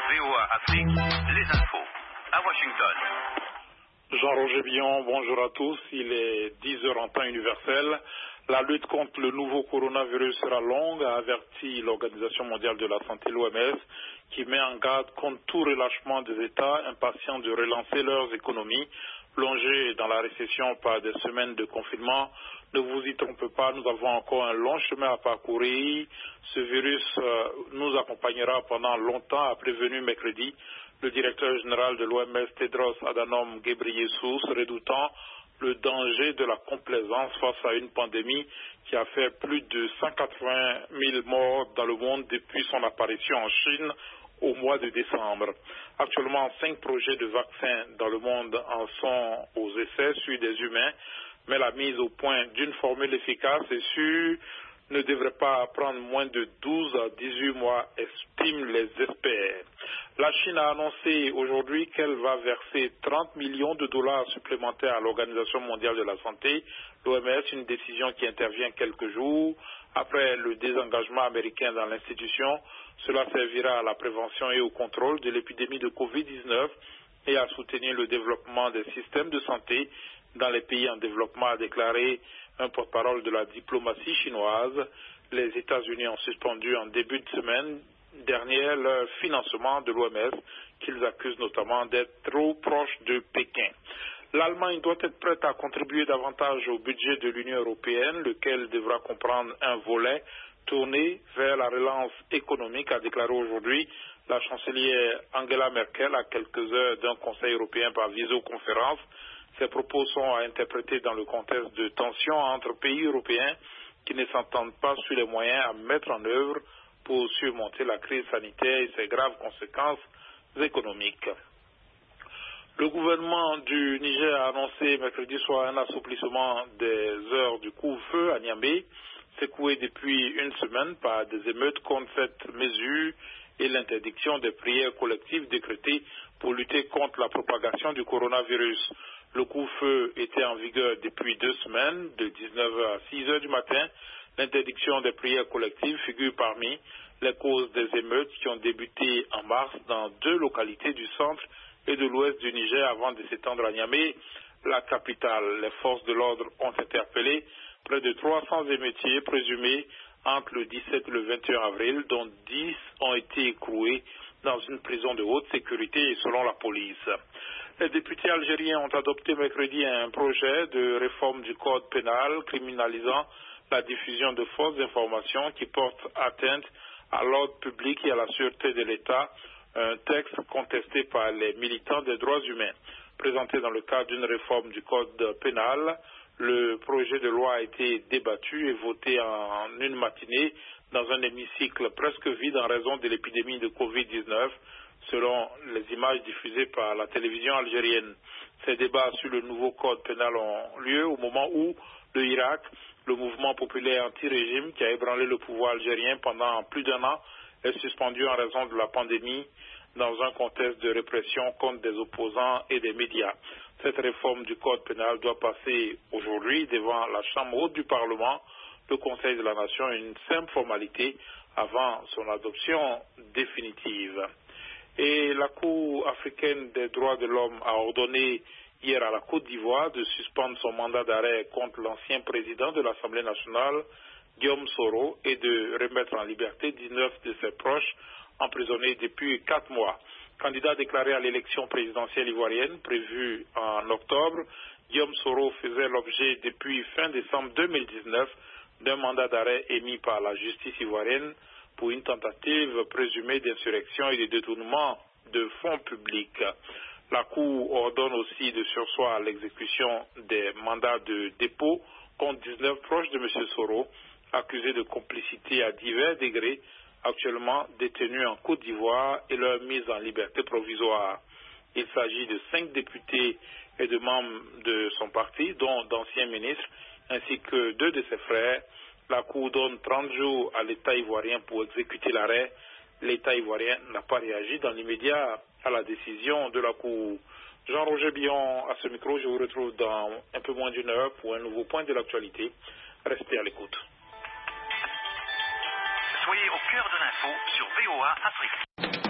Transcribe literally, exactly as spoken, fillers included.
V O A Afrique, les infos à Washington. Jean-Roger Billon, bonjour à tous. Il est dix heures en temps universel. La lutte contre le nouveau coronavirus sera longue, a averti l'Organisation mondiale de la santé, l'O M S, qui met en garde contre tout relâchement des États impatients de relancer leurs économies, plongées dans la récession par des semaines de confinement. Ne vous y trompez pas, nous avons encore un long chemin à parcourir. Ce virus euh, nous accompagnera pendant longtemps, a prévenu mercredi le directeur général de l'O M S, Tedros Adhanom Ghebreyesus, redoutant le danger de la complaisance face à une pandémie qui a fait plus de cent quatre-vingt mille morts dans le monde depuis son apparition en Chine au mois de décembre. Actuellement, cinq projets de vaccins dans le monde en sont aux essais sur des humains, mais la mise au point d'une formule efficace et sûre ne devrait pas prendre moins de douze à dix-huit mois, estiment les experts. La Chine a annoncé aujourd'hui qu'elle va verser trente millions de dollars supplémentaires à l'Organisation mondiale de la santé, l'O M S, une décision qui intervient quelques jours après le désengagement américain dans l'institution. Cela servira à la prévention et au contrôle de l'épidémie de covid dix-neuf et à soutenir le développement des systèmes de santé dans les pays en développement, a déclaré un porte-parole de la diplomatie chinoise. Les États-Unis ont suspendu en début de semaine dernière leur financement de l'O M S, qu'ils accusent notamment d'être trop proche de Pékin. L'Allemagne doit être prête à contribuer davantage au budget de l'Union européenne, lequel devra comprendre un volet tourné vers la relance économique, a déclaré aujourd'hui la chancelière Angela Merkel à quelques heures d'un conseil européen par visioconférence. Ces propos sont à interpréter dans le contexte de tensions entre pays européens qui ne s'entendent pas sur les moyens à mettre en œuvre pour surmonter la crise sanitaire et ses graves conséquences économiques. Le gouvernement du Niger a annoncé mercredi soir un assouplissement des heures du couvre-feu à Niamey, secoué depuis une semaine par des émeutes contre cette mesure et l'interdiction des prières collectives décrétées pour lutter contre la propagation du coronavirus. Le couvre-feu était en vigueur depuis deux semaines, de dix-neuf heures à six heures du matin. L'interdiction des prières collectives figure parmi les causes des émeutes qui ont débuté en mars dans deux localités du centre et de l'ouest du Niger avant de s'étendre à Niamey, la capitale. Les forces de l'ordre ont interpellé près de trois cents émeutiers présumés entre le dix-sept et le vingt et un avril, dont dix ont été écroués dans une prison de haute sécurité selon la police. Les députés algériens ont adopté mercredi un projet de réforme du code pénal criminalisant la diffusion de fausses informations qui portent atteinte à l'ordre public et à la sûreté de l'État, un texte contesté par les militants des droits humains. Présenté dans le cadre d'une réforme du code pénal, le projet de loi a été débattu et voté en une matinée dans un hémicycle presque vide en raison de l'épidémie de covid dix-neuf, selon les images diffusées par la télévision algérienne. Ces débats sur le nouveau code pénal ont lieu au moment où le Irak, le mouvement populaire anti-régime qui a ébranlé le pouvoir algérien pendant plus d'un an, est suspendu en raison de la pandémie dans un contexte de répression contre des opposants et des médias. Cette réforme du code pénal doit passer aujourd'hui devant la Chambre haute du Parlement, le Conseil de la Nation, une simple formalité avant son adoption définitive. Et la Cour africaine des droits de l'homme a ordonné hier à la Côte d'Ivoire de suspendre son mandat d'arrêt contre l'ancien président de l'Assemblée nationale, Guillaume Soro, et de remettre en liberté dix-neuf de ses proches emprisonnés depuis quatre mois. Candidat déclaré à l'élection présidentielle ivoirienne prévue en octobre, Guillaume Soro faisait l'objet depuis fin décembre deux mille dix-neuf d'un mandat d'arrêt émis par la justice ivoirienne pour une tentative présumée d'insurrection et de détournement de fonds publics. La Cour ordonne aussi de surseoir à l'exécution des mandats de dépôt contre dix-neuf proches de M. Soro, accusés de complicité à divers degrés, actuellement détenus en Côte d'Ivoire et leur mise en liberté provisoire. Il s'agit de cinq députés et de membres de son parti, dont d'anciens ministres, ainsi que deux de ses frères. La Cour donne trente jours à l'État ivoirien pour exécuter l'arrêt. L'État ivoirien n'a pas réagi dans l'immédiat à la décision de la Cour. Jean-Roger Billon, à ce micro, je vous retrouve dans un peu moins d'une heure pour un nouveau point de l'actualité. Restez à l'écoute. Soyez au cœur de l'info sur V O A Afrique.